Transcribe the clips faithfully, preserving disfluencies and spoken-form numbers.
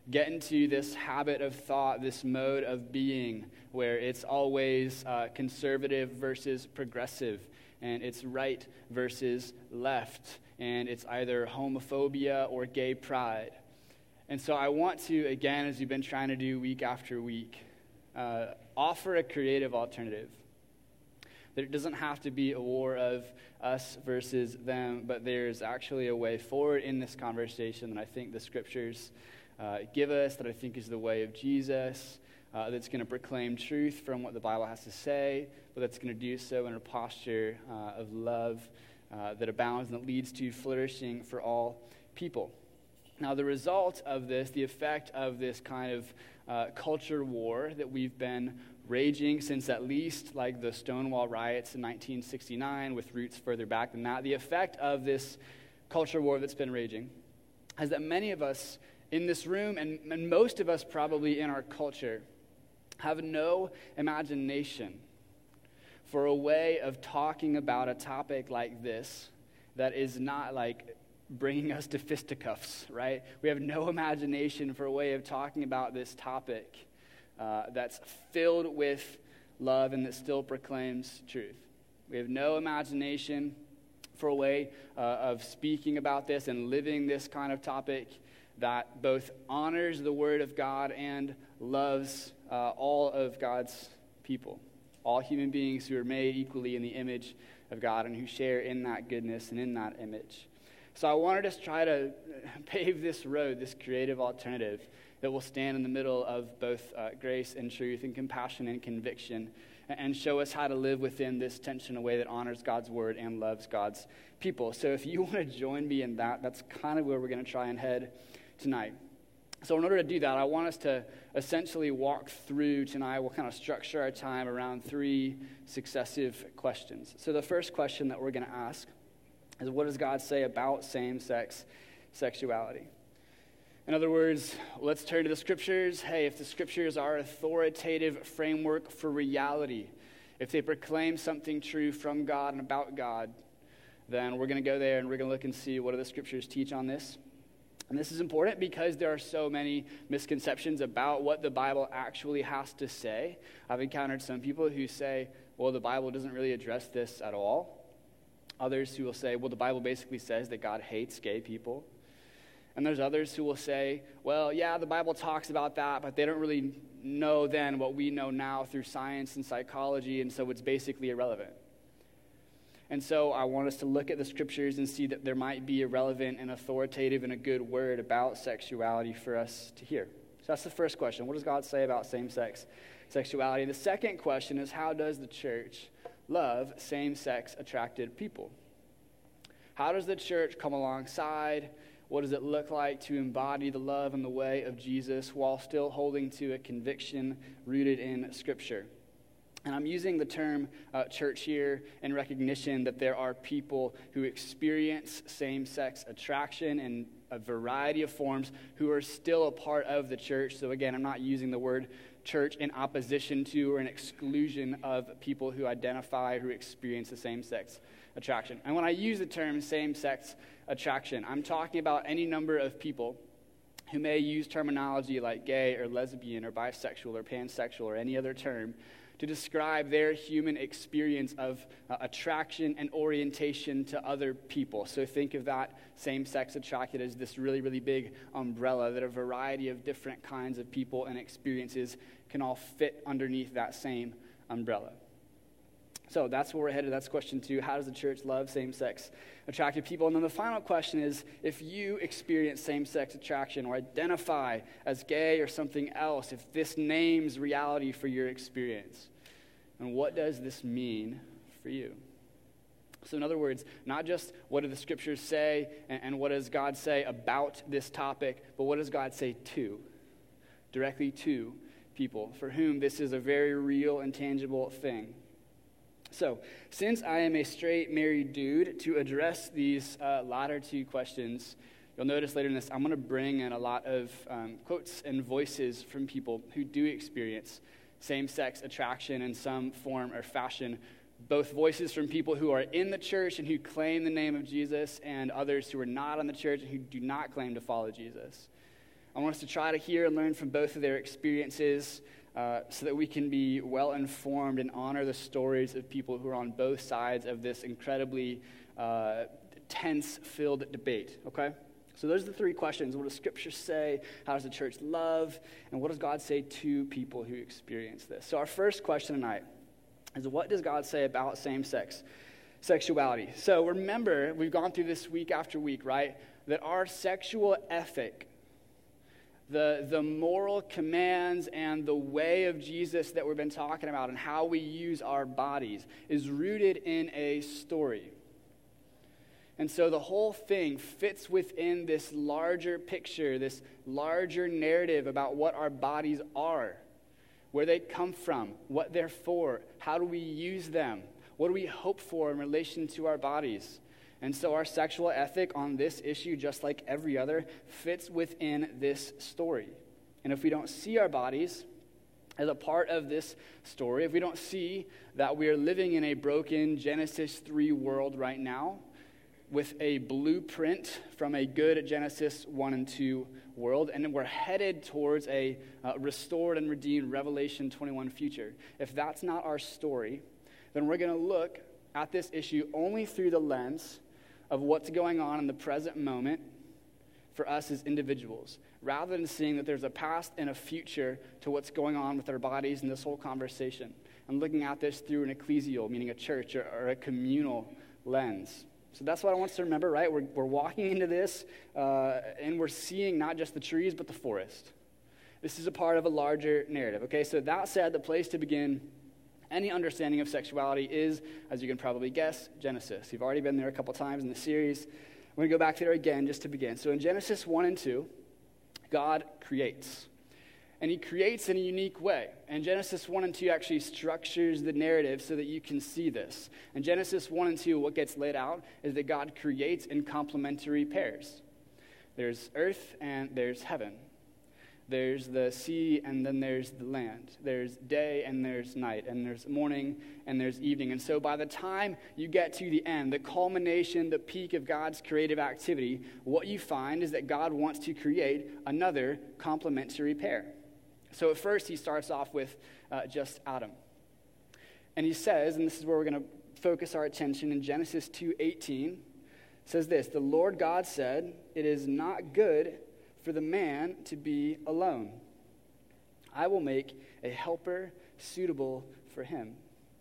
get into this habit of thought, this mode of being, where it's always uh, conservative versus progressive, and it's right versus left, and it's either homophobia or gay pride. And so I want to, again, as we've been trying to do week after week, uh, offer a creative alternative. That it doesn't have to be a war of us versus them, but there's actually a way forward in this conversation that I think the scriptures uh, give us, that I think is the way of Jesus, uh, that's going to proclaim truth from what the Bible has to say, but that's going to do so in a posture uh, of love uh, that abounds and that leads to flourishing for all people. Now, the result of this, the effect of this kind of uh, culture war that we've been raging since at least like the Stonewall riots in nineteen sixty-nine, with roots further back than that, the effect of this culture war that's been raging is that many of us in this room, and, and most of us probably in our culture, have no imagination for a way of talking about a topic like this that is not like bringing us to fisticuffs, right? We have no imagination for a way of talking about this topic uh, that's filled with love and that still proclaims truth. We have no imagination for a way uh, of speaking about this and living this kind of topic that both honors the Word of God and loves uh, all of God's people, all human beings who are made equally in the image of God and who share in that goodness and in that image. So I wanted to try to pave this road, this creative alternative that will stand in the middle of both uh, grace and truth and compassion and conviction, and show us how to live within this tension in a way that honors God's word and loves God's people. So if you want to join me in that, that's kind of where we're going to try and head tonight. So in order to do that, I want us to essentially walk through tonight. We'll kind of structure our time around three successive questions. So the first question that we're going to ask is, what does God say about same-sex sexuality? In other words, let's turn to the scriptures. Hey, if the scriptures are authoritative framework for reality, if they proclaim something true from God and about God, then we're going to go there and we're going to look and see what do the scriptures teach on this. And this is important because there are so many misconceptions about what the Bible actually has to say. I've encountered some people who say, well, the Bible doesn't really address this at all. Others who will say, well, the Bible basically says that God hates gay people. And there's others who will say, well, yeah, the Bible talks about that, but they don't really know then what we know now through science and psychology, and so it's basically irrelevant. And so I want us to look at the scriptures and see that there might be a relevant and authoritative and a good word about sexuality for us to hear. So that's the first question. What does God say about same-sex sexuality? The second question is, how does the church love same-sex attracted people? How does the church come alongside? What does it look like to embody the love and the way of Jesus while still holding to a conviction rooted in Scripture? And I'm using the term uh, church here in recognition that there are people who experience same-sex attraction in a variety of forms who are still a part of the church. So again, I'm not using the word church in opposition to or in exclusion of people who identify, who experience the same-sex attraction. And when I use the term same-sex attraction, I'm talking about any number of people who may use terminology like gay or lesbian or bisexual or pansexual or any other term to describe their human experience of uh, attraction and orientation to other people. So think of that same-sex attracted as this really, really big umbrella that a variety of different kinds of people and experiences can all fit underneath that same umbrella. So that's where we're headed. That's question two. How does the church love same-sex attracted people? And then the final question is, if you experience same-sex attraction or identify as gay or something else, if this names reality for your experience, and what does this mean for you? So in other words, not just what do the scriptures say and, and what does God say about this topic, but what does God say to, directly to people for whom this is a very real and tangible thing. So, since I am a straight married dude, to address these uh, latter two questions, you'll notice later in this, I'm going to bring in a lot of um, quotes and voices from people who do experience same-sex attraction in some form or fashion, both voices from people who are in the church and who claim the name of Jesus, and others who are not in the church and who do not claim to follow Jesus. I want us to try to hear and learn from both of their experiences uh, so that we can be well-informed and honor the stories of people who are on both sides of this incredibly uh, tense-filled debate, okay? So those are the three questions. What does Scripture say? How does the church love? And what does God say to people who experience this? So our first question tonight is, what does God say about same-sex sexuality? So remember, we've gone through this week after week, right? That our sexual ethic, the, the moral commands and the way of Jesus that we've been talking about and how we use our bodies is rooted in a story. And so the whole thing fits within this larger picture, this larger narrative about what our bodies are, where they come from, what they're for, how do we use them, what do we hope for in relation to our bodies. And so our sexual ethic on this issue, just like every other, fits within this story. And if we don't see our bodies as a part of this story, if we don't see that we are living in a broken Genesis three world right now, with a blueprint from a good Genesis one and two world, and we're headed towards a uh, restored and redeemed Revelation twenty-one future. If that's not our story, then we're going to look at this issue only through the lens of what's going on in the present moment for us as individuals, rather than seeing that there's a past and a future to what's going on with our bodies in this whole conversation. I'm looking at this through an ecclesial, meaning a church or, or a communal lens. So that's what I want us to remember, right? We're, we're walking into this, uh, and we're seeing not just the trees, but the forest. This is a part of a larger narrative, okay? So that said, the place to begin any understanding of sexuality is, as you can probably guess, Genesis. You've already been there a couple times in the series. We're going to go back there again just to begin. So in Genesis one and two, God creates. And he creates in a unique way. And Genesis one and two actually structures the narrative so that you can see this. In Genesis one and two, what gets laid out is that God creates in complementary pairs. There's earth and there's heaven. There's the sea and then there's the land. There's day and there's night. And there's morning and there's evening. And so by the time you get to the end, the culmination, the peak of God's creative activity, what you find is that God wants to create another complementary pair. So at first, he starts off with uh, just Adam. And he says, and this is where we're going to focus our attention in Genesis two eighteen, says this, "The Lord God said, it is not good for the man to be alone. I will make a helper suitable for him."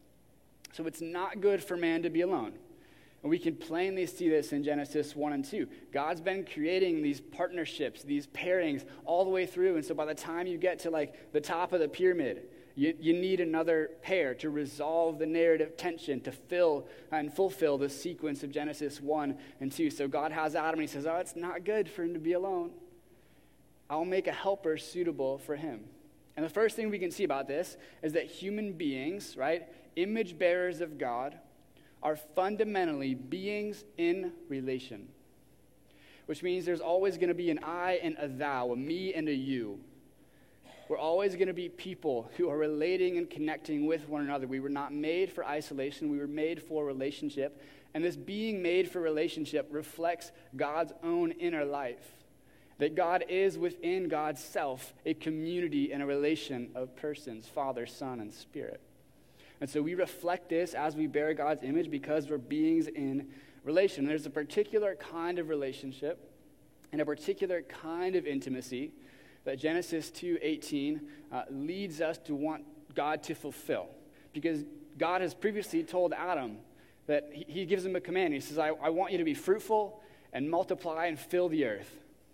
So it's not good for man to be alone. And we can plainly see this in Genesis one and two. God's been creating these partnerships, these pairings all the way through. And so by the time you get to like the top of the pyramid, you, you need another pair to resolve the narrative tension, to fill and fulfill the sequence of Genesis one and two. So God has Adam and he says, oh, it's not good for him to be alone. I'll make a helper suitable for him. And the first thing we can see about this is that human beings, right, image bearers of God, are fundamentally beings in relation, which means there's always going to be an I and a thou, a me and a you. We're always going to be people who are relating and connecting with one another. We were not made for isolation. We were made for relationship. And this being made for relationship reflects God's own inner life, that God is within God's self, a community and a relation of persons, Father, Son, and Spirit. And so we reflect this as we bear God's image because we're beings in relation. There's a particular kind of relationship and a particular kind of intimacy that Genesis two eighteen uh, leads us to want God to fulfill. Because God has previously told Adam that he, he gives him a command. He says, I, I want you to be fruitful and multiply and fill the earth.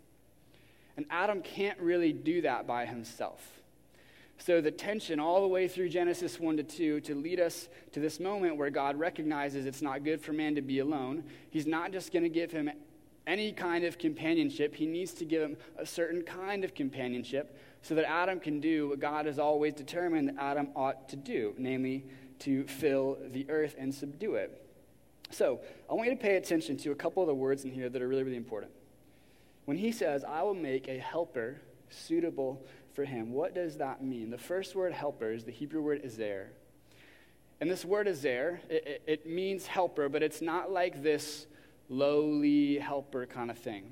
And Adam can't really do that by himself. So the tension all the way through Genesis one to two to lead us to this moment where God recognizes it's not good for man to be alone. He's not just going to give him any kind of companionship. He needs to give him a certain kind of companionship so that Adam can do what God has always determined that Adam ought to do, namely to fill the earth and subdue it. So I want you to pay attention to a couple of the words in here that are really, really important. When he says, I will make a helper suitable for him, what does that mean? The first word helper is the Hebrew word ezer. And this word ezer, it, it, it means helper, but it's not like this lowly helper kind of thing.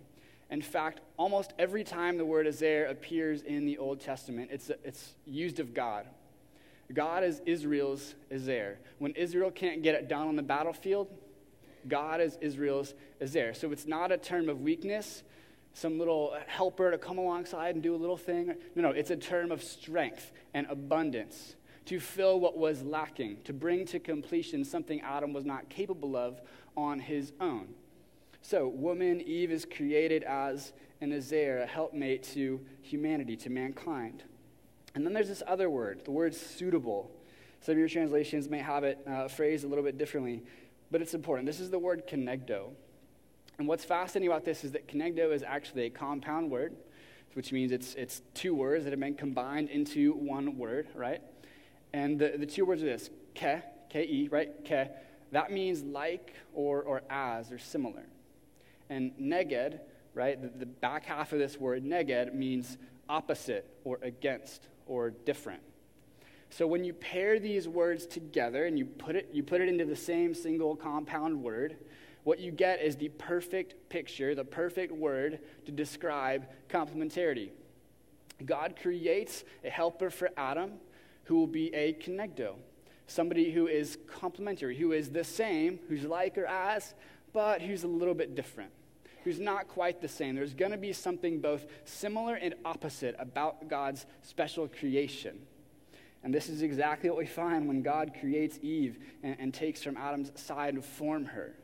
In fact, almost every time the word Ezer appears in the Old Testament, it's, it's used of God. God is Israel's Ezer. When Israel can't get it done on the battlefield, God is Israel's Ezer. So it's not a term of weakness, some little helper to come alongside and do a little thing. No, no, it's a term of strength and abundance to fill what was lacking, to bring to completion something Adam was not capable of on his own. So, woman, Eve, is created as an Ezer, a helpmate to humanity, to mankind. And then there's this other word, the word suitable. Some of your translations may have it uh, phrased a little bit differently, but it's important. This is the word kenegdo. And what's fascinating about this is that kenegdo is actually a compound word, which means it's it's two words that have been combined into one word, right? And the, the two words are this, ke, K-E, right, ke. That means like or, or as or similar. And neged, right, the, the back half of this word, neged, means opposite or against or different. So when you pair these words together and you put it you put it into the same single compound word, what you get is the perfect picture, the perfect word to describe complementarity. God creates a helper for Adam who will be a kenegdo, somebody who is complementary, who is the same, who's like or as, but who's a little bit different, who's not quite the same. There's going to be something both similar and opposite about God's special creation. And this is exactly what we find when God creates Eve and, and takes from Adam's side to form her.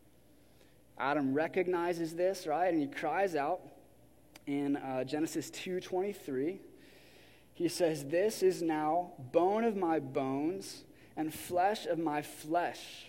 Adam recognizes this, right, and he cries out in uh, Genesis two twenty-three. He says, "This is now bone of my bones and flesh of my flesh.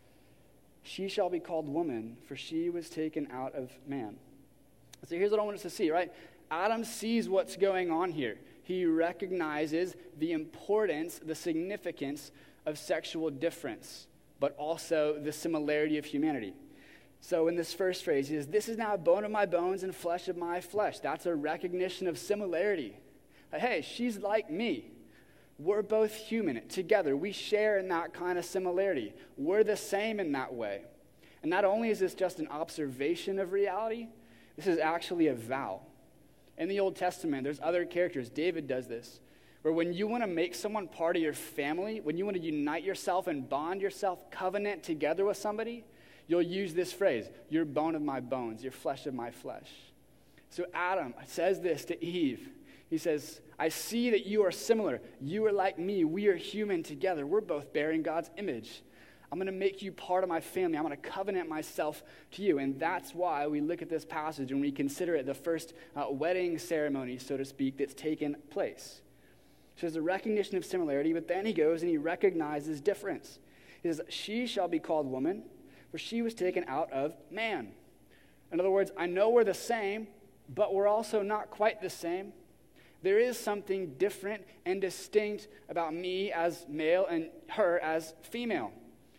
She shall be called woman, for she was taken out of man." So here's what I want us to see, right? Adam sees what's going on here. He recognizes the importance, the significance of sexual difference, but also the similarity of humanity. So in this first phrase, he says, "This is now bone of my bones and flesh of my flesh." That's a recognition of similarity. Hey, she's like me. We're both human together. We share in that kind of similarity. We're the same in that way. And not only is this just an observation of reality, this is actually a vow. In the Old Testament, there's other characters. David does this, where when you want to make someone part of your family, when you want to unite yourself and bond yourself, covenant together with somebody, you'll use this phrase, "You're bone of my bones, you're flesh of my flesh." So Adam says this to Eve. He says, "I see that you are similar. You are like me. We are human together. We're both bearing God's image. I'm going to make you part of my family. I'm going to covenant myself to you." And that's why we look at this passage and we consider it the first uh, wedding ceremony, so to speak, that's taken place. So there's a recognition of similarity, but then he goes and he recognizes difference. He says, "She shall be called woman, for she was taken out of man." In other words, I know we're the same, but we're also not quite the same. There is something different and distinct about me as male and her as female.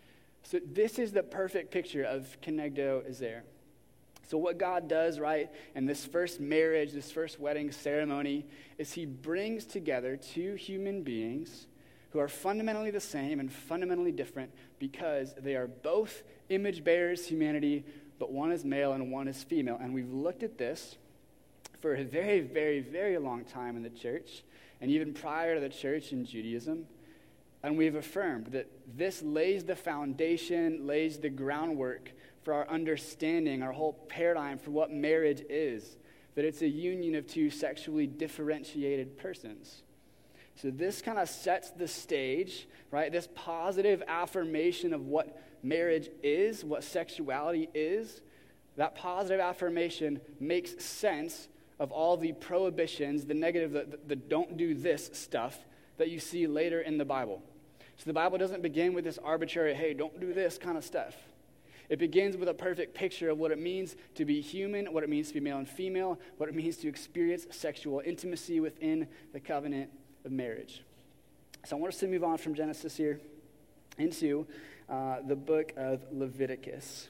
So this is the perfect picture of kenegdo Ezer. So what God does, right, in this first marriage, this first wedding ceremony, is he brings together two human beings who are fundamentally the same and fundamentally different because they are both image bearers, humanity, but one is male and one is female. And we've looked at this for a very, very, very long time in the church, and even prior to the church in Judaism. And we've affirmed that this lays the foundation, lays the groundwork for our understanding, our whole paradigm for what marriage is, that it's a union of two sexually differentiated persons. So this kind of sets the stage, right? This positive affirmation of what marriage is, what sexuality is, that positive affirmation makes sense of all the prohibitions, the negative, the, the don't do this stuff that you see later in the Bible. So the Bible doesn't begin with this arbitrary, hey, don't do this kind of stuff. It begins with a perfect picture of what it means to be human, what it means to be male and female, what it means to experience sexual intimacy within the covenant of marriage. So I want us to move on from Genesis here into uh, the book of Leviticus.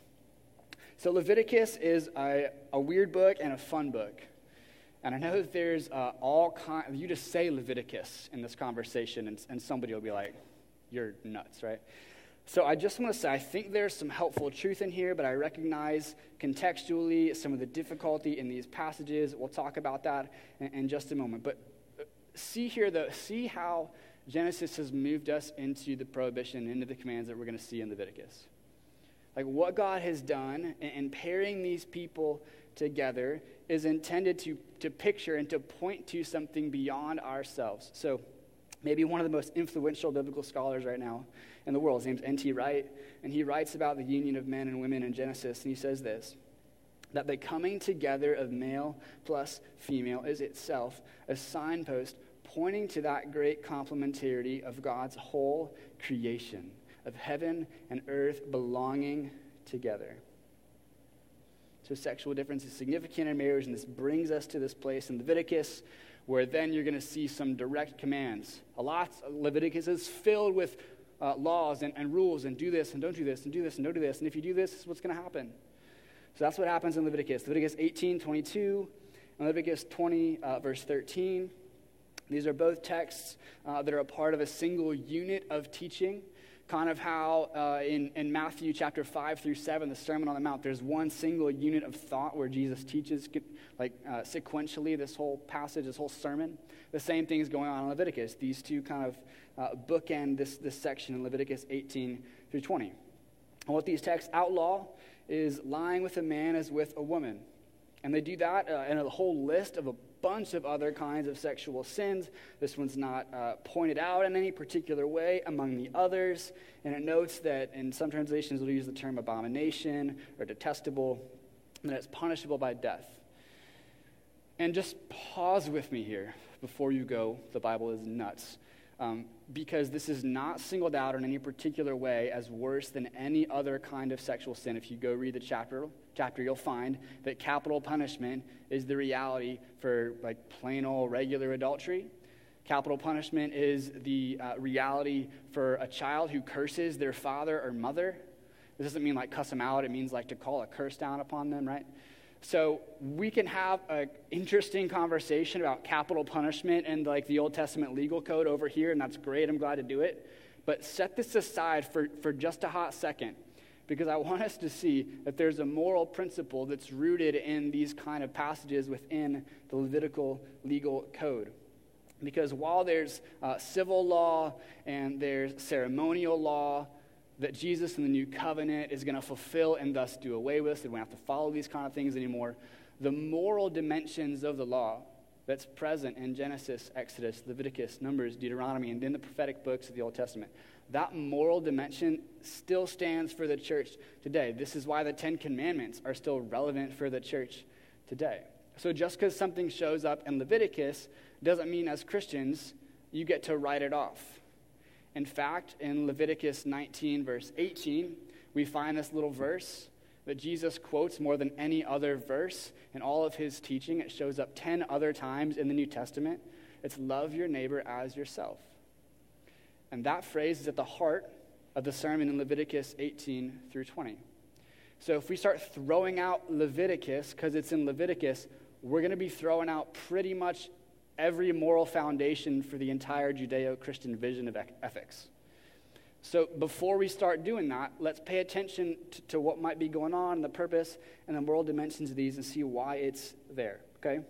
So Leviticus is a, a weird book and a fun book. And I know that there's uh, all kind. You just say Leviticus in this conversation, and, and somebody will be like, "You're nuts," right? So I just want to say, I think there's some helpful truth in here, but I recognize contextually some of the difficulty in these passages. We'll talk about that in, in just a moment. But see here, though, see how Genesis has moved us into the prohibition, into the commands that we're going to see in Leviticus. Like what God has done in, in pairing these people together is intended to, to picture and to point to something beyond ourselves. So maybe one of the most influential biblical scholars right now in the world, his name's N T Wright, and he writes about the union of men and women in Genesis, and he says this, that the coming together of male plus female is itself a signpost pointing to that great complementarity of God's whole creation, of heaven and earth belonging together. So sexual difference is significant in marriage, and this brings us to this place in Leviticus where then you're going to see some direct commands. A lot, Leviticus is filled with uh, laws and, and rules, and do this, and don't do this, and do this, and don't do this, and if you do this, this is what's going to happen. So that's what happens in Leviticus. Leviticus eighteen, twenty-two, and Leviticus twenty, uh, verse thirteen. These are both texts uh, that are a part of a single unit of teaching, kind of how uh, in, in Matthew chapter five through seven, the Sermon on the Mount, there's one single unit of thought where Jesus teaches like uh, sequentially this whole passage, this whole sermon. The same thing is going on in Leviticus. These two kind of uh, bookend this, this section in Leviticus eighteen through twenty. And what these texts outlaw is lying with a man as with a woman. And they do that uh, in a whole list of a bunch of other kinds of sexual sins. This one's not uh, pointed out in any particular way among the others. And it notes that in some translations it'll use the term abomination or detestable, and that it's punishable by death. And just pause with me here before you go, the Bible is nuts. Um, because this is not singled out in any particular way as worse than any other kind of sexual sin. If you go read the chapter, chapter, you'll find that capital punishment is the reality for like plain old regular adultery. Capital punishment is the uh, reality for a child who curses their father or mother. This doesn't mean like cuss them out. It means like to call a curse down upon them, right? So we can have an interesting conversation about capital punishment and like the Old Testament legal code over here, and that's great. I'm glad to do it. But set this aside for, for just a hot second, because I want us to see that there's a moral principle that's rooted in these kind of passages within the Levitical legal code. Because while there's uh, civil law and there's ceremonial law that Jesus in the new covenant is going to fulfill and thus do away with, so we don't have to follow these kind of things anymore, the moral dimensions of the law that's present in Genesis, Exodus, Leviticus, Numbers, Deuteronomy, and in the prophetic books of the Old Testament, that moral dimension still stands for the church today. This is why the Ten Commandments are still relevant for the church today. So just because something shows up in Leviticus doesn't mean as Christians you get to write it off. In fact, in Leviticus nineteen, verse eighteen, we find this little verse that Jesus quotes more than any other verse in all of his teaching. It shows up ten other times in the New Testament. It's love your neighbor as yourself. And that phrase is at the heart of the sermon in Leviticus eighteen through twenty. So if we start throwing out Leviticus because it's in Leviticus, we're going to be throwing out pretty much every moral foundation for the entire Judeo-Christian vision of ethics. So before we start doing that, let's pay attention to, to what might be going on, the purpose, and the moral dimensions of these, and see why it's there, okay?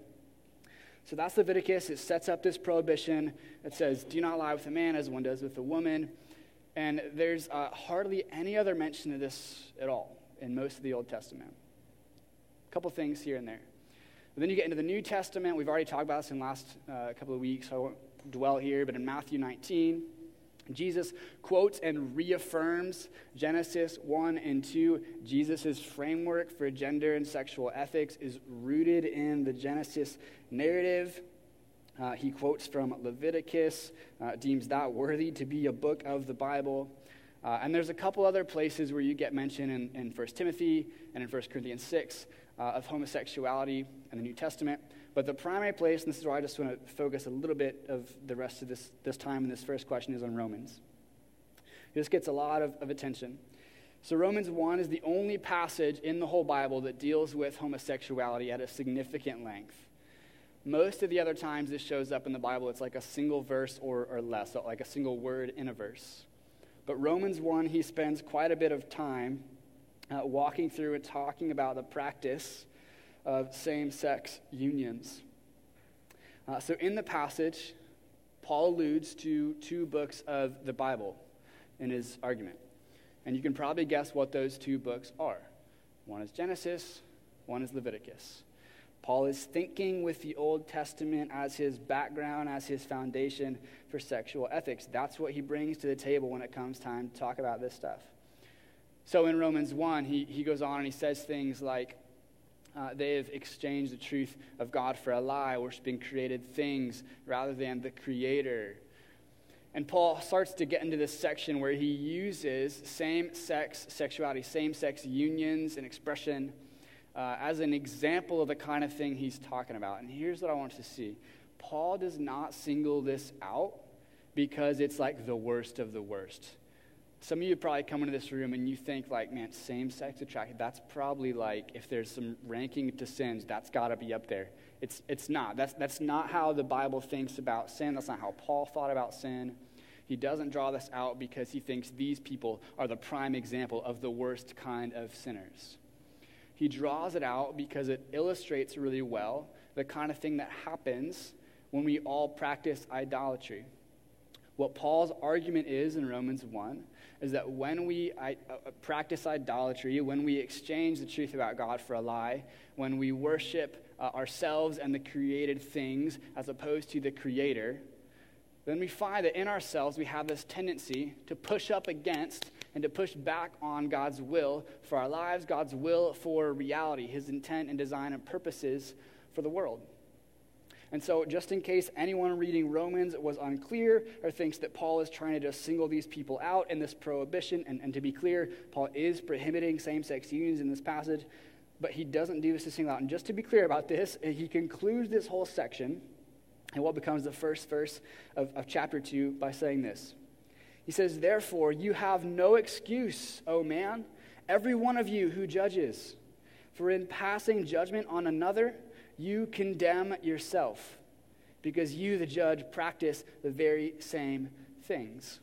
So that's Leviticus. It sets up this prohibition. It says, do not lie with a man as one does with a woman. And there's uh, hardly any other mention of this at all in most of the Old Testament. A couple things here and there. And then you get into the New Testament. We've already talked about this in the last uh, couple of weeks, so I won't dwell here. But in Matthew nineteen, Jesus quotes and reaffirms Genesis one and two. Jesus' framework for gender and sexual ethics is rooted in the Genesis narrative. Uh, he quotes from Leviticus, uh, deems that worthy to be a book of the Bible. Uh, and there's a couple other places where you get mention in, in First Timothy and in First Corinthians six uh, of homosexuality in the New Testament. But the primary place, and this is where I just want to focus a little bit of the rest of this, this time in this first question, is on Romans. This gets a lot of, of attention. So Romans one is the only passage in the whole Bible that deals with homosexuality at a significant length. Most of the other times this shows up in the Bible, it's like a single verse or, or less, so like a single word in a verse. But Romans one, he spends quite a bit of time uh, walking through and talking about the practice of same-sex unions. Uh, so in the passage, Paul alludes to two books of the Bible in his argument. And you can probably guess what those two books are. One is Genesis, one is Leviticus. Paul is thinking with the Old Testament as his background, as his foundation for sexual ethics. That's what he brings to the table when it comes time to talk about this stuff. So in Romans one, he, he goes on and he says things like, Uh, they have exchanged the truth of God for a lie, worshiping created things rather than the Creator. And Paul starts to get into this section where he uses same-sex sexuality, same-sex unions and expression uh, as an example of the kind of thing he's talking about. And here's what I want you to see. Paul does not single this out because it's like the worst of the worst. Some of you probably come into this room and you think like, man, same-sex attraction, that's probably like, if there's some ranking to sins, that's got to be up there. It's it's not. That's, that's not how the Bible thinks about sin. That's not how Paul thought about sin. He doesn't draw this out because he thinks these people are the prime example of the worst kind of sinners. He draws it out because it illustrates really well the kind of thing that happens when we all practice idolatry. What Paul's argument is in Romans one is that when we I, uh, practice idolatry, when we exchange the truth about God for a lie, when we worship uh, ourselves and the created things as opposed to the Creator, then we find that in ourselves we have this tendency to push up against and to push back on God's will for our lives, God's will for reality, his intent and design and purposes for the world. And so just in case anyone reading Romans was unclear or thinks that Paul is trying to just single these people out in this prohibition, and, and to be clear, Paul is prohibiting same-sex unions in this passage, but he doesn't do this to single out. And just to be clear about this, he concludes this whole section in what becomes the first verse of, of chapter two by saying this. He says, "Therefore, you have no excuse, O man, every one of you who judges. For in passing judgment on another, you condemn yourself, because you, the judge, practice the very same things."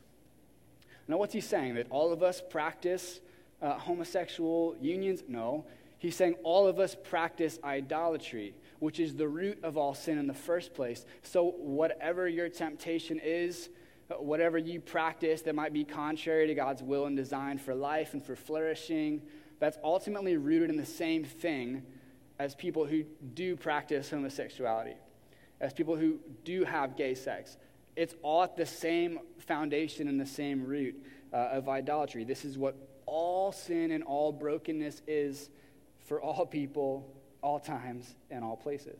Now, what's he saying? That all of us practice uh, homosexual unions? No. He's saying all of us practice idolatry, which is the root of all sin in the first place. So whatever your temptation is, whatever you practice that might be contrary to God's will and design for life and for flourishing, that's ultimately rooted in the same thing as people who do practice homosexuality, as people who do have gay sex. It's all at the same foundation and the same root uh, of idolatry. This is what all sin and all brokenness is for all people, all times, and all places.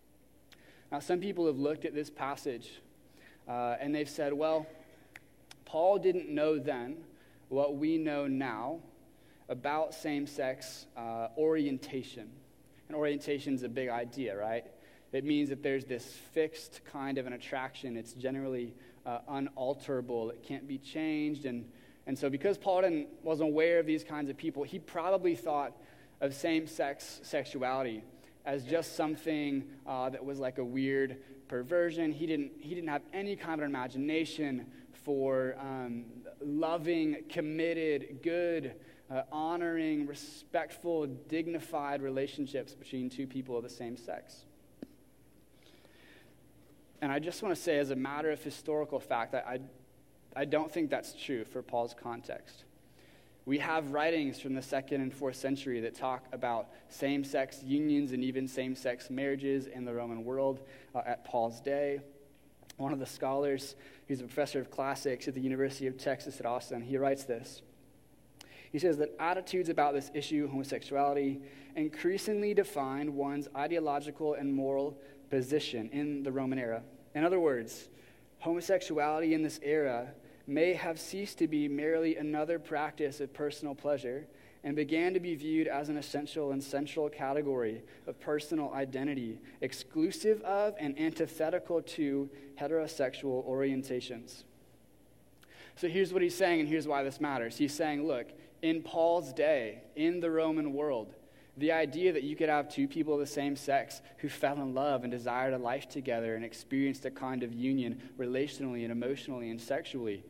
Now, some people have looked at this passage uh, and they've said, well, Paul didn't know then what we know now about same-sex uh, orientation. And orientation is a big idea, right? It means that there's this fixed kind of an attraction. It's generally uh, unalterable. It can't be changed. And, and so because Paul didn't, wasn't aware of these kinds of people, he probably thought of same-sex sexuality as just something uh, that was like a weird perversion. He didn't, he didn't have any kind of imagination for um, loving, committed, good, Uh, honoring, respectful, dignified relationships between two people of the same sex. And I just want to say, as a matter of historical fact, I, I, I don't think that's true for Paul's context. We have writings from the second and fourth century that talk about same-sex unions and even same-sex marriages in the Roman world uh, at Paul's day. One of the scholars, who's a professor of classics at the University of Texas at Austin, he writes this. He says that attitudes about this issue, homosexuality, increasingly defined one's ideological and moral position in the Roman era. In other words, homosexuality in this era may have ceased to be merely another practice of personal pleasure and began to be viewed as an essential and central category of personal identity, exclusive of and antithetical to heterosexual orientations. So here's what he's saying, and here's why this matters. He's saying, look, in Paul's day, in the Roman world, the idea that you could have two people of the same sex who fell in love and desired a life together and experienced a kind of union relationally and emotionally and sexually,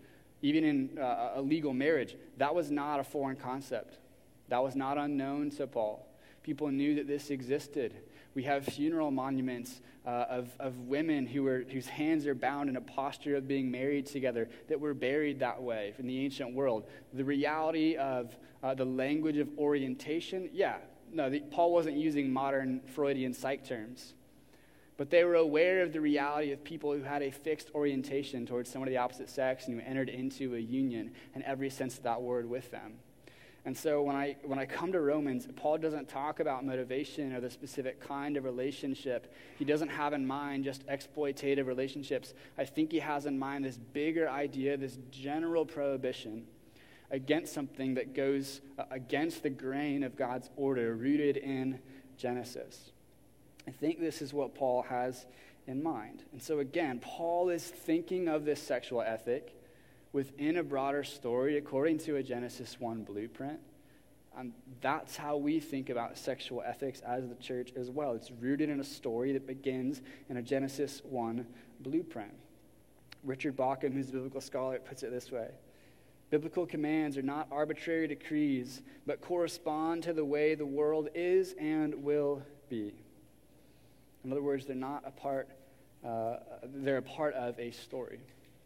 even in uh, a legal marriage, that was not a foreign concept. That was not unknown to Paul. People knew that this existed. We have funeral monuments uh, of, of women who were, whose hands are bound in a posture of being married together, that were buried that way in the ancient world. The reality of uh, the language of orientation, yeah, no, the, Paul wasn't using modern Freudian psych terms. But they were aware of the reality of people who had a fixed orientation towards someone of the opposite sex and who entered into a union in every sense of that word with them. And so when I when I come to Romans, Paul doesn't talk about motivation or the specific kind of relationship. He doesn't have in mind just exploitative relationships. I think he has in mind this bigger idea, this general prohibition against something that goes against the grain of God's order rooted in Genesis. I think this is what Paul has in mind. And so again, Paul is thinking of this sexual ethic within a broader story according to a Genesis one blueprint. Um, that's how we think about sexual ethics as the church as well. It's rooted in a story that begins in a Genesis one blueprint. Richard Bauckham, who's a biblical scholar, puts it this way. Biblical commands are not arbitrary decrees, but correspond to the way the world is and will be. In other words, they're not a part, uh, they're a part of a story.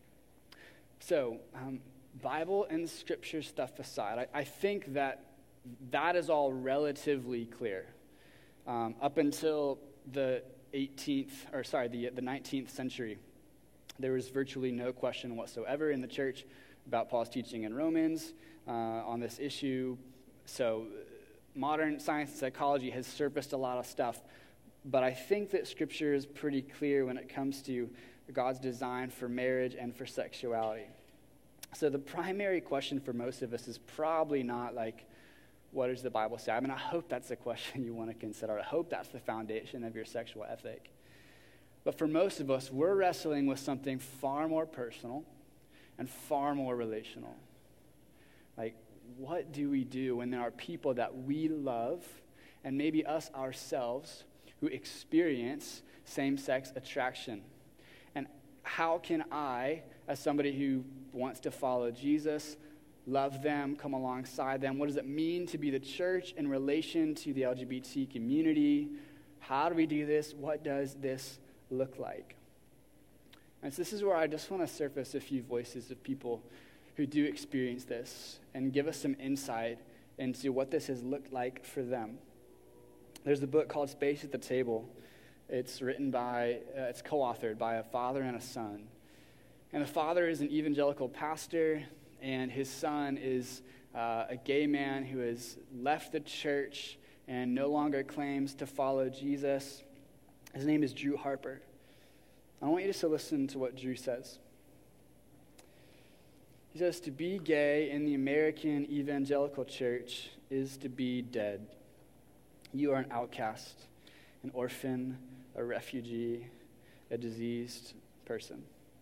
So, um, Bible and Scripture stuff aside, I, I think that that is all relatively clear. Um, up until the eighteenth, or sorry, the, the nineteenth century, there was virtually no question whatsoever in the church about Paul's teaching in Romans uh, on this issue. So, modern science and psychology has surfaced a lot of stuff, but I think that Scripture is pretty clear when it comes to God's design for marriage and for sexuality. So the primary question for most of us is probably not like, what does the Bible say? I mean, I hope that's the question you want to consider. I hope that's the foundation of your sexual ethic. But for most of us, we're wrestling with something far more personal and far more relational. Like, what do we do when there are people that we love, and maybe us ourselves, who experience same-sex attraction? And how can I, as somebody who wants to follow Jesus, love them, come alongside them? What does it mean to be the church in relation to the L G B T community? How do we do this? What does this look like? And so this is where I just want to surface a few voices of people who do experience this and give us some insight into what this has looked like for them. There's a book called Space at the Table. It's written by, uh, it's co-authored by a father and a son. And the father is an evangelical pastor, and his son is uh, a gay man who has left the church and no longer claims to follow Jesus. His name is Drew Harper. I want you just to listen to what Drew says. He says, to be gay in the American evangelical church is to be dead. You are an outcast, an orphan, a refugee, a diseased person.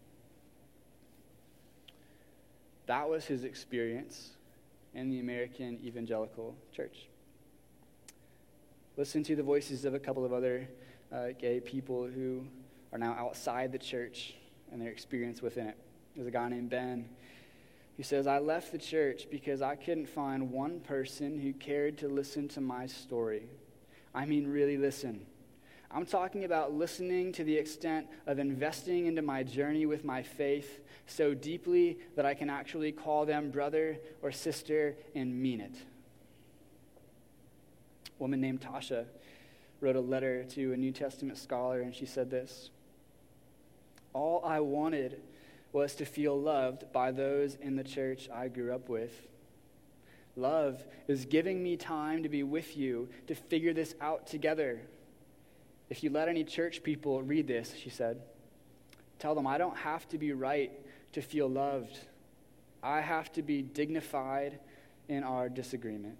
That was his experience in the American evangelical church. Listen to the voices of a couple of other uh, gay people who are now outside the church and their experience within it. There's a guy named Ben who says, I left the church because I couldn't find one person who cared to listen to my story. I mean, really listen. I'm talking about listening to the extent of investing into my journey with my faith so deeply that I can actually call them brother or sister and mean it. A woman named Tasha wrote a letter to a New Testament scholar, and she said this: all I wanted was to feel loved by those in the church I grew up with. Love is giving me time to be with you, to figure this out together. If you let any church people read this, she said, tell them I don't have to be right to feel loved. I have to be dignified in our disagreement.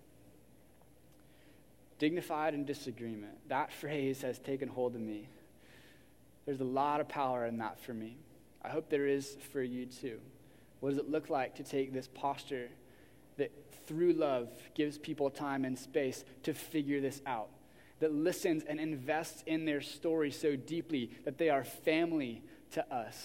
Dignified in disagreement. That phrase has taken hold of me. There's a lot of power in that for me. I hope there is for you too. What does it look like to take this posture that through love gives people time and space to figure this out, that listens and invests in their story so deeply that they are family to us,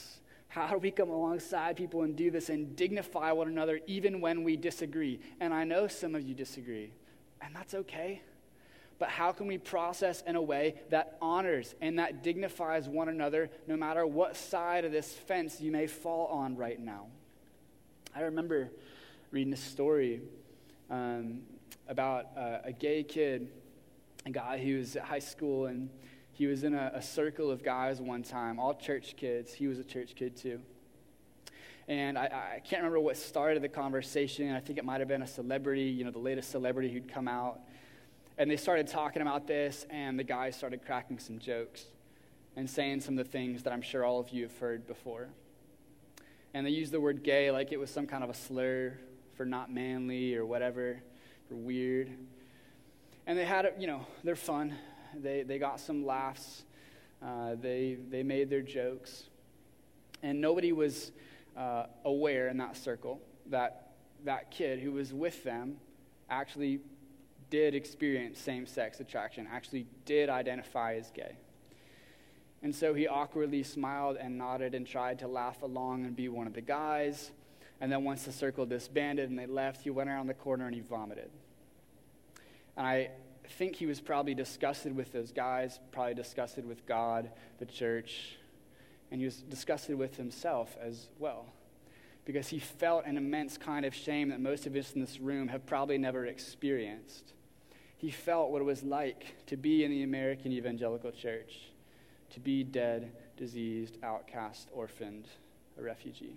How do we come alongside people and do this and dignify one another even when we disagree? And I know some of you disagree, and that's okay. But how can we process in a way that honors and that dignifies one another no matter what side of this fence you may fall on right now? I remember reading a story um, about uh, a gay kid, a guy who was at high school, and he was in a, a circle of guys one time, all church kids. He was a church kid too. And I, I can't remember what started the conversation. I think it might have been a celebrity, you know, the latest celebrity who'd come out. And they started talking about this, and the guys started cracking some jokes and saying some of the things that I'm sure all of you have heard before. And they used the word gay like it was some kind of a slur for not manly or whatever, for weird. And they had, you know, they're fun. They they got some laughs. Uh, they they made their jokes. And nobody was uh, aware in that circle that that kid who was with them actually did experience same-sex attraction, actually did identify as gay. And so he awkwardly smiled and nodded and tried to laugh along and be one of the guys. And then once the circle disbanded and they left, he went around the corner and he vomited. And I think he was probably disgusted with those guys, probably disgusted with God, the church, and he was disgusted with himself as well, because he felt an immense kind of shame that most of us in this room have probably never experienced. He felt what it was like to be in the American evangelical church, to be dead, diseased, outcast, orphaned, a refugee.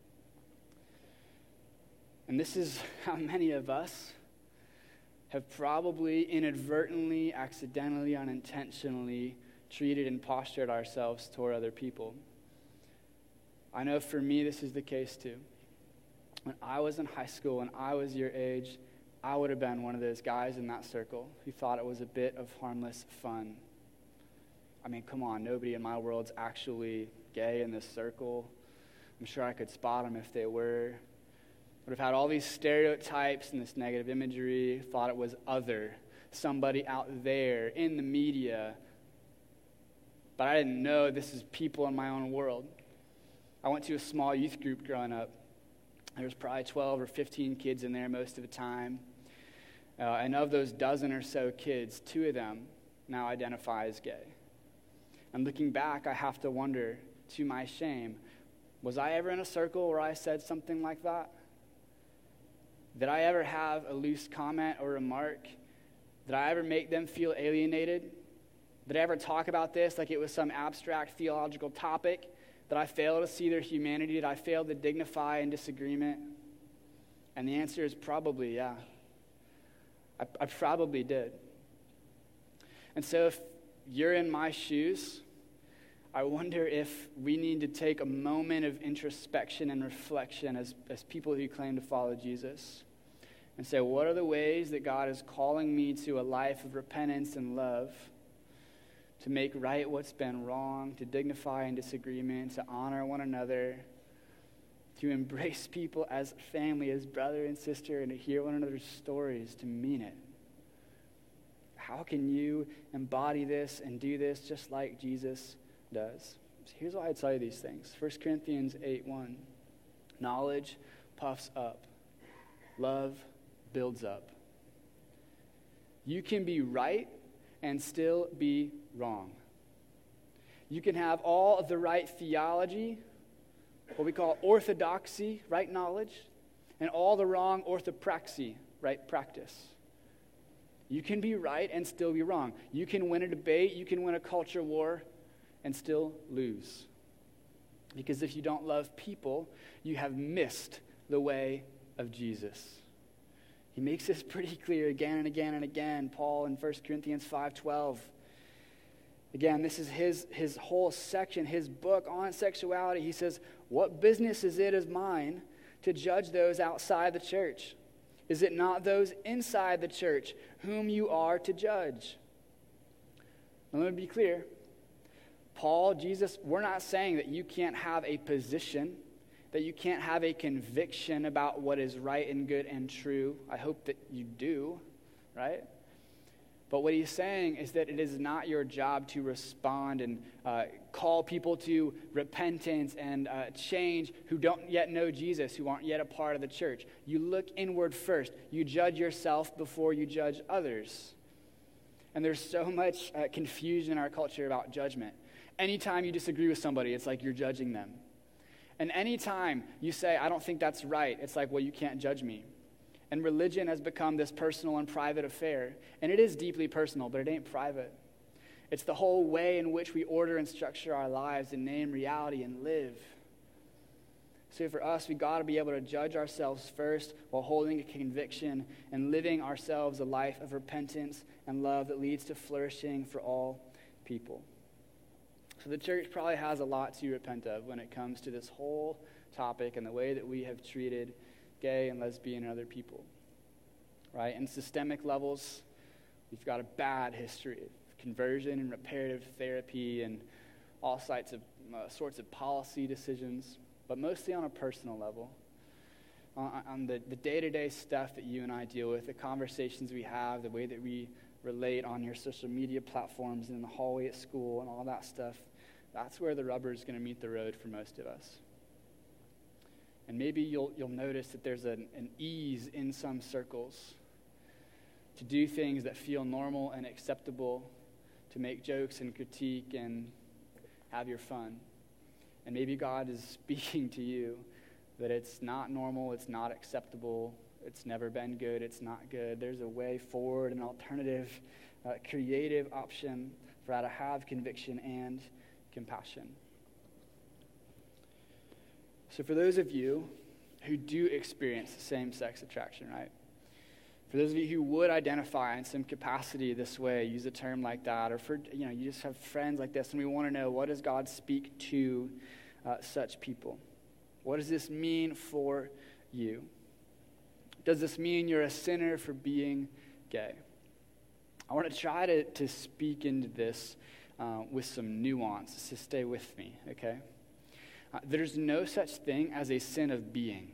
And this is how many of us have probably inadvertently, accidentally, unintentionally treated and postured ourselves toward other people. I know for me this is the case too. When I was in high school, when I was your age, I would have been one of those guys in that circle who thought it was a bit of harmless fun. I mean, come on, nobody in my world's actually gay in this circle. I'm sure I could spot them if they were. Would have had all these stereotypes and this negative imagery, thought it was other, somebody out there in the media. But I didn't know this is people in my own world. I went to a small youth group growing up. There was probably twelve or fifteen kids in there most of the time. Uh, and of those dozen or so kids, two of them now identify as gay. And looking back, I have to wonder, to my shame, was I ever in a circle where I said something like that? Did I ever have a loose comment or remark? Did I ever make them feel alienated? Did I ever talk about this like it was some abstract theological topic? Did I fail to see their humanity? Did I fail to dignify in disagreement? And the answer is probably yeah. I, I probably did. And so if you're in my shoes, I wonder if we need to take a moment of introspection and reflection as, as people who claim to follow Jesus and say, what are the ways that God is calling me to a life of repentance and love, to make right what's been wrong, to dignify in disagreement, to honor one another, to embrace people as family, as brother and sister, and to hear one another's stories, to mean it. How can you embody this and do this just like Jesus does? So here's why I tell you these things. First Corinthians eight one. Knowledge puffs up. Love builds up. You can be right and still be wrong. You can have all of the right theology, what we call orthodoxy, right knowledge, and all the wrong orthopraxy, right practice. You can be right and still be wrong. You can win a debate, you can win a culture war, and still lose. Because if you don't love people, you have missed the way of Jesus. He makes this pretty clear again and again and again. Paul in First Corinthians five twelve. Again, this is his, his whole section, his book on sexuality. He says, what business is it of mine to judge those outside the church? Is it not those inside the church whom you are to judge? Now, let me be clear. Paul, Jesus, we're not saying that you can't have a position, that you can't have a conviction about what is right and good and true. I hope that you do, right? But what he's saying is that it is not your job to respond and uh, call people to repentance and uh, change who don't yet know Jesus, who aren't yet a part of the church. You look inward first. You judge yourself before you judge others. And there's so much uh, confusion in our culture about judgment. Anytime you disagree with somebody, it's like you're judging them. And anytime you say, I don't think that's right, it's like, well, you can't judge me. And religion has become this personal and private affair. And it is deeply personal, but it ain't private. It's the whole way in which we order and structure our lives and name reality and live. So for us, we got to be able to judge ourselves first while holding a conviction and living ourselves a life of repentance and love that leads to flourishing for all people. So the church probably has a lot to repent of when it comes to this whole topic and the way that we have treated gay and lesbian and other people, right? And systemic levels, we've got a bad history of conversion and reparative therapy and all sorts of uh, sorts of policy decisions, but mostly on a personal level, on, on the, the day-to-day stuff that you and I deal with, the conversations we have, the way that we relate on your social media platforms and in the hallway at school and all that stuff. That's where the rubber is going to meet the road for most of us. And maybe you'll you'll notice that there's an, an ease in some circles to do things that feel normal and acceptable, to make jokes and critique and have your fun. And maybe God is speaking to you that it's not normal, it's not acceptable, it's never been good, it's not good. There's a way forward, an alternative, uh, creative option for how to have conviction and compassion. So for those of you who do experience same-sex attraction, right? For those of you who would identify in some capacity this way, use a term like that, or for, you know, you just have friends like this, and we want to know, what does God speak to uh, such people? What does this mean for you? Does this mean you're a sinner for being gay? I want to try to, to speak into this uh, with some nuance, so stay with me, okay? Uh, there's no such thing as a sin of being.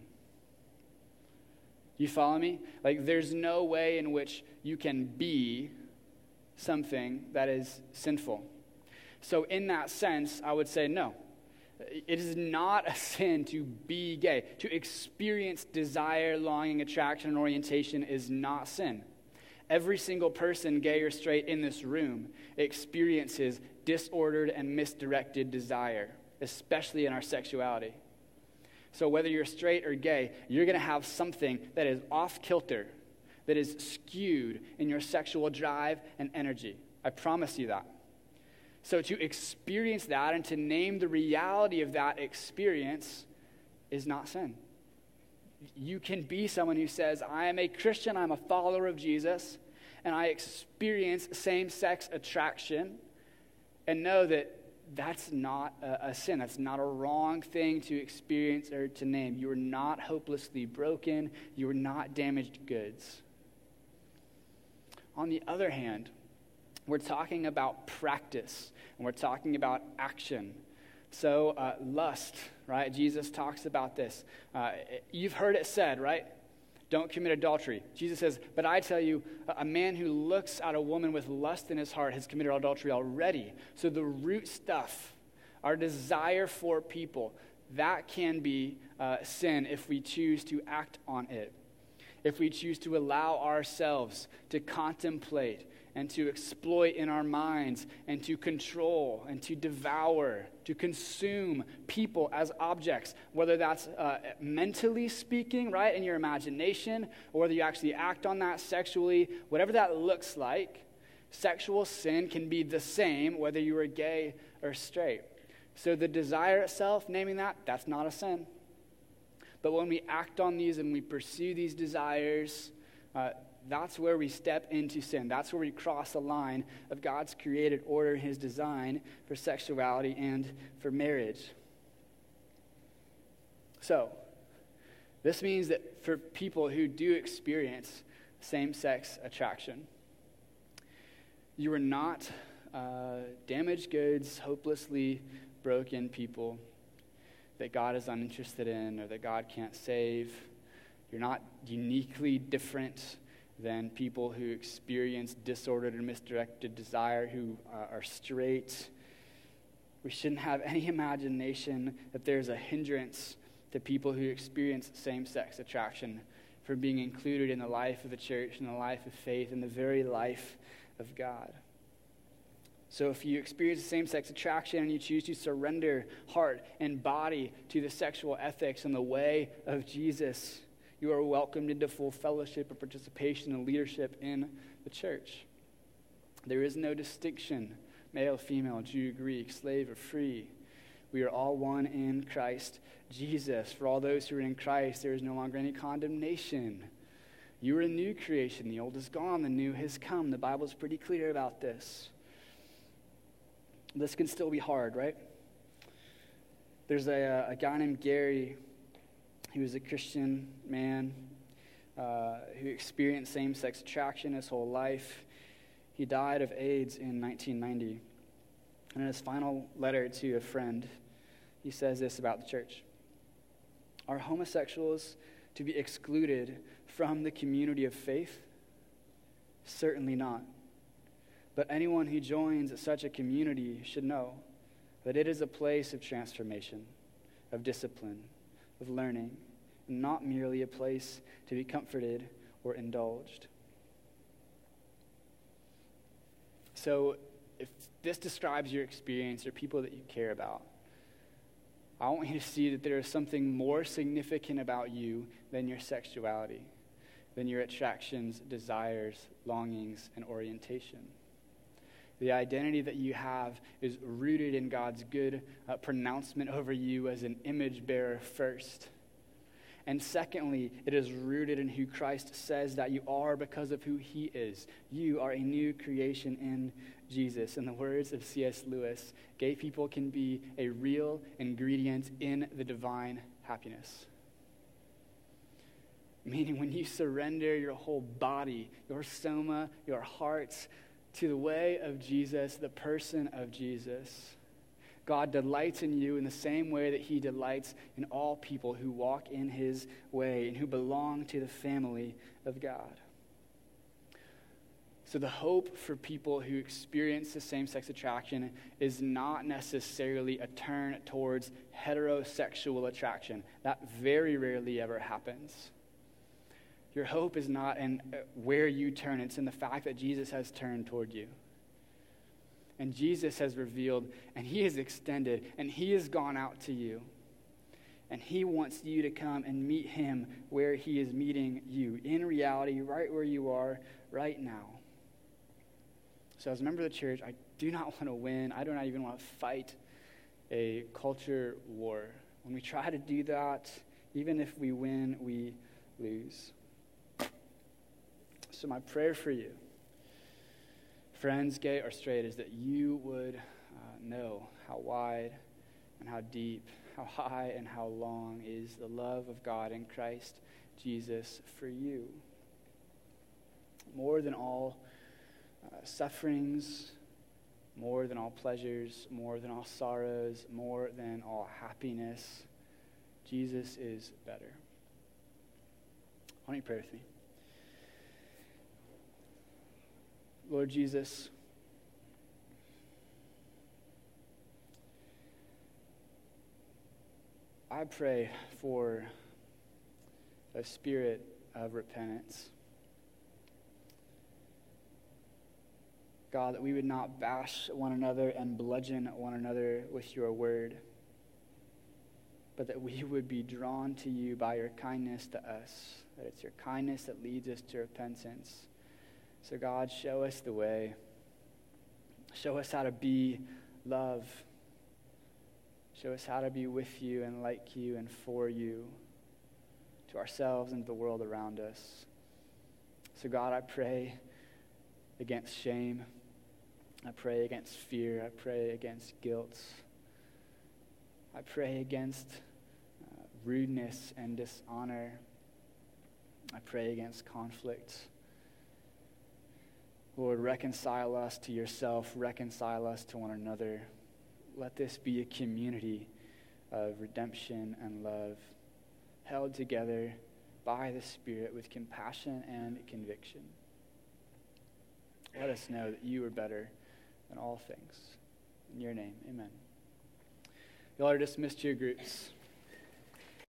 You follow me? Like, there's no way in which you can be something that is sinful. So in that sense, I would say no. It is not a sin to be gay. To experience desire, longing, attraction, and orientation is not sin. Every single person, gay or straight, in this room experiences disordered and misdirected desire, especially in our sexuality. So whether you're straight or gay, you're going to have something that is off kilter, that is skewed in your sexual drive and energy. I promise you that. So to experience that and to name the reality of that experience is not sin. You can be someone who says, I am a Christian, I'm a follower of Jesus, and I experience same-sex attraction, and know that that's not a, a sin. That's not a wrong thing to experience or to name. You are not hopelessly broken. You are not damaged goods. On the other hand, we're talking about practice, and we're talking about action. So uh, lust, right? Jesus talks about this. Uh, you've heard it said, right? Don't commit adultery. Jesus says, but I tell you, a man who looks at a woman with lust in his heart has committed adultery already. So the root stuff, our desire for people, that can be uh, sin if we choose to act on it. If we choose to allow ourselves to contemplate and to exploit in our minds and to control and to devour, to consume people as objects, whether that's uh, mentally speaking, right, in your imagination, or whether you actually act on that sexually, whatever that looks like, sexual sin can be the same whether you are gay or straight. So the desire itself, naming that, that's not a sin. But when we act on these and we pursue these desires, uh, that's where we step into sin. That's where we cross the line of God's created order, his design for sexuality and for marriage. So, this means that for people who do experience same-sex attraction, you are not uh, damaged goods, hopelessly broken people that God is uninterested in or that God can't save. You're not uniquely different than people who experience disordered and misdirected desire, who uh, are straight. We shouldn't have any imagination that there's a hindrance to people who experience same-sex attraction from being included in the life of the church, in the life of faith, in the very life of God. So if you experience same-sex attraction and you choose to surrender heart and body to the sexual ethics and the way of Jesus, you are welcomed into full fellowship and participation and leadership in the church. There is no distinction, male, female, Jew, Greek, slave, or free. We are all one in Christ Jesus. For all those who are in Christ, there is no longer any condemnation. You are a new creation. The old is gone, the new has come. The Bible is pretty clear about this. This can still be hard, right? There's a, a guy named Gary. He was a Christian man uh, who experienced same-sex attraction his whole life. He died of AIDS in nineteen ninety. And in his final letter to a friend, he says this about the church. Are homosexuals to be excluded from the community of faith? Certainly not. But anyone who joins such a community should know that it is a place of transformation, of discipline, of learning, and not merely a place to be comforted or indulged. So, if this describes your experience or people that you care about, I want you to see that there is something more significant about you than your sexuality, than your attractions, desires, longings, and orientation. The identity that you have is rooted in God's good uh, pronouncement over you as an image bearer first. And secondly, it is rooted in who Christ says that you are because of who he is. You are a new creation in Jesus. In the words of C S Lewis, gay people can be a real ingredient in the divine happiness. Meaning when you surrender your whole body, your soma, your hearts, to the way of Jesus, the person of Jesus, God delights in you in the same way that he delights in all people who walk in his way and who belong to the family of God. So the hope for people who experience the same-sex attraction is not necessarily a turn towards heterosexual attraction. That very rarely ever happens. Your hope is not in where you turn. It's in the fact that Jesus has turned toward you. And Jesus has revealed, and he has extended, and he has gone out to you. And he wants you to come and meet him where he is meeting you, in reality, right where you are right now. So as a member of the church, I do not want to win. I do not even want to fight a culture war. When we try to do that, even if we win, we lose. So my prayer for you, friends, gay or straight, is that you would uh, know how wide and how deep, how high and how long is the love of God in Christ Jesus for you. More than all uh, sufferings, more than all pleasures, more than all sorrows, more than all happiness, Jesus is better. Why don't you pray with me? Lord Jesus, I pray for a spirit of repentance. God, that we would not bash one another and bludgeon one another with your word, but that we would be drawn to you by your kindness to us, that it's your kindness that leads us to repentance. So God, show us the way. Show us how to be love. Show us how to be with you and like you and for you, to ourselves and to the world around us. So God, I pray against shame. I pray against fear. I pray against guilt. I pray against uh, rudeness and dishonor. I pray against conflict. Lord, reconcile us to yourself. Reconcile us to one another. Let this be a community of redemption and love, held together by the Spirit with compassion and conviction. Let us know that you are better than all things. In your name, amen. Y'all are dismissed to your groups.